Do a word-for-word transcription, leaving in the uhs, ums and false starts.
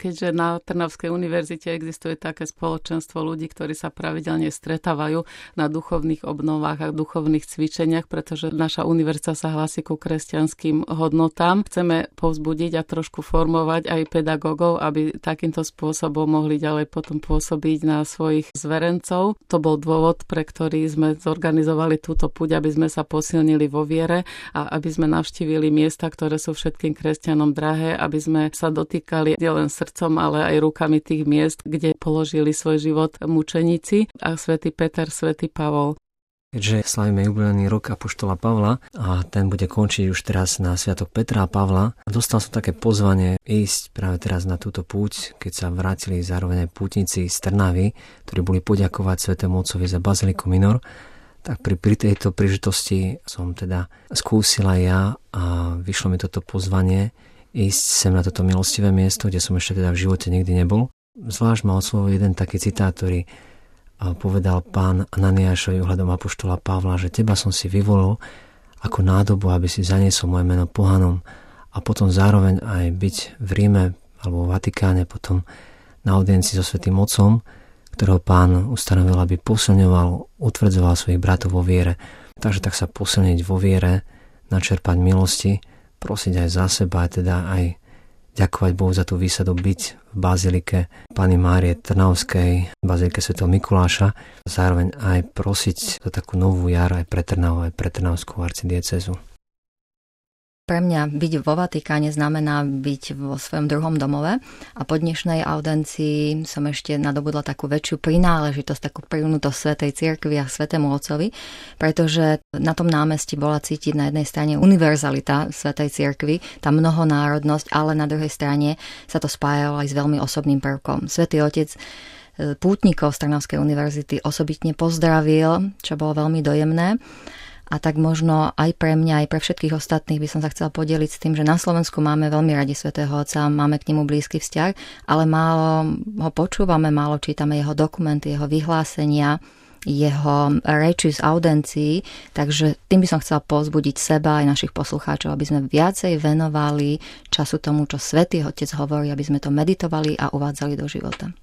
keďže na Trnavskej univerzite existuje také spoločenstvo ľudí, ktorí sa pravidelne stretávajú na duchovných obnovách a duchovných cvičeniach, pretože naša univerzita sa hlási ku kresťanským hodnotám. Chceme povzbudiť a trošku formovať aj pedagógov, aby takýmto spôsobom mohli ďalej potom pôsobiť na svojich zverencov. To bol dôvod, pre ktorý sme zorganizovali túto púť, aby sme sa posilnili vo viere a aby sme navštívili miesta, ktoré sú všetkým kresťanom drahé, aby sme sa dotýkali nielen srdcom, ale aj rukami tých miest, kde položili svoj život mučeníci a svätý Peter, svätý Pavol. Keďže slavíme jubilejný rok apoštola Pavla a ten bude končiť už teraz na sviatok Petra a Pavla, dostal som také pozvanie ísť práve teraz na túto púť, keď sa vrátili zároveň aj pútnici z Trnavy, ktorí boli poďakovať svätému otcovi za baziliku Minor. Tak pri, pri tejto príležitosti som teda skúsila ja a vyšlo mi toto pozvanie ísť sem na toto milostivé miesto, kde som ešte teda v živote nikdy nebol. Zvlášť ma oslovil jeden taký citát, ktorý povedal pán Ananiášovi ohľadom apoštola Pavla, že teba som si vyvolil ako nádobu, aby si zaniesol moje meno pohanom a potom zároveň aj byť v Ríme alebo v Vatikáne potom na audiencii so svätým Otcom, ktorého pán ustanovil, aby posilňoval, utvrdzoval svojich bratov vo viere. Takže tak sa posilniť vo viere, načerpať milosti, prosiť aj za seba, aj teda aj ďakovať Bohu za tú výsadu byť v bazilike Panny Márie Trnavskej, bazilike svätého Mikuláša, zároveň aj prosiť za takú novú jar aj pre Trnavu, aj pre Trnavskú arcidiecézu. Pre mňa byť vo Vatikáne znamená byť vo svojom druhom domove a po dnešnej audencii som ešte nadobudla takú väčšiu prináležitosť, takú prilnutosť Svätej cirkvi a Svätému Otcovi, pretože na tom námestí bola cítiť na jednej strane univerzalita Svätej cirkvi, tá mnohonárodnosť, ale na druhej strane sa to spájalo aj s veľmi osobným prvkom. Svätý Otec pútnikov z Trnavskej univerzity osobitne pozdravil, čo bolo veľmi dojemné. A tak možno aj pre mňa, aj pre všetkých ostatných by som sa chcela podeliť s tým, že na Slovensku máme veľmi radi svätého Otca, máme k nemu blízky vzťah, ale málo ho počúvame, málo čítame jeho dokumenty, jeho vyhlásenia, jeho reči z audencií, takže tým by som chcela povzbudiť seba aj našich poslucháčov, aby sme viacej venovali času tomu, čo svätý Otec hovorí, aby sme to meditovali a uvádzali do života.